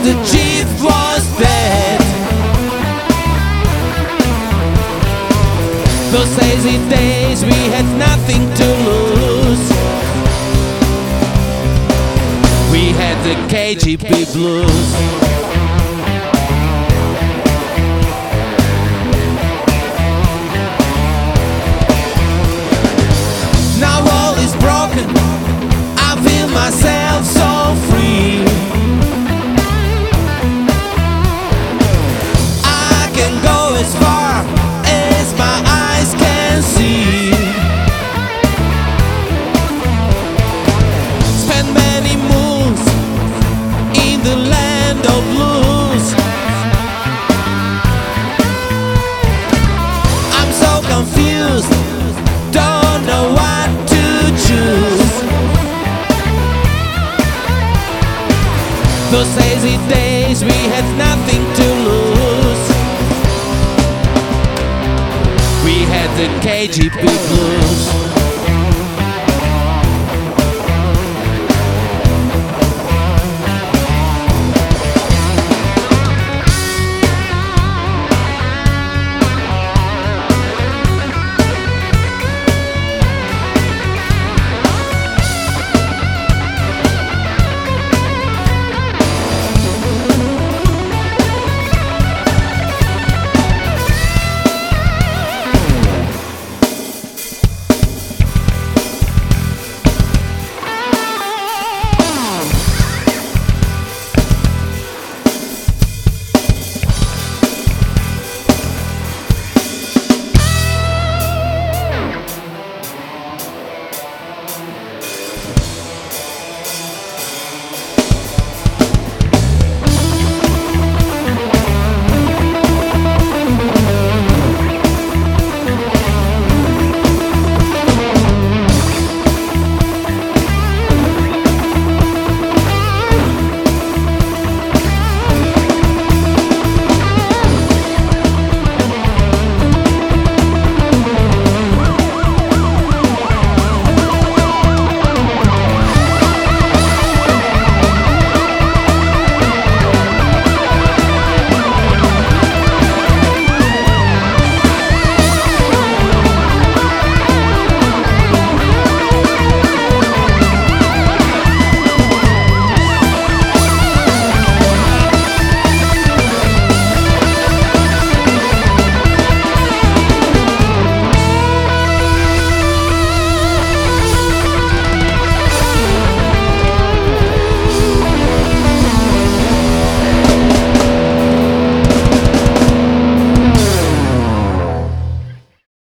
the chief was dead. Those hazy days we had nothing to lose. We had the KGB blues. Now all is broken, I feel myself so free. I can go as far as my eyes can see. Spend many moons in the land of blues. I'm so confused, don't know what to choose. Those hazy days we had nothing to lose. We had the KGB blues.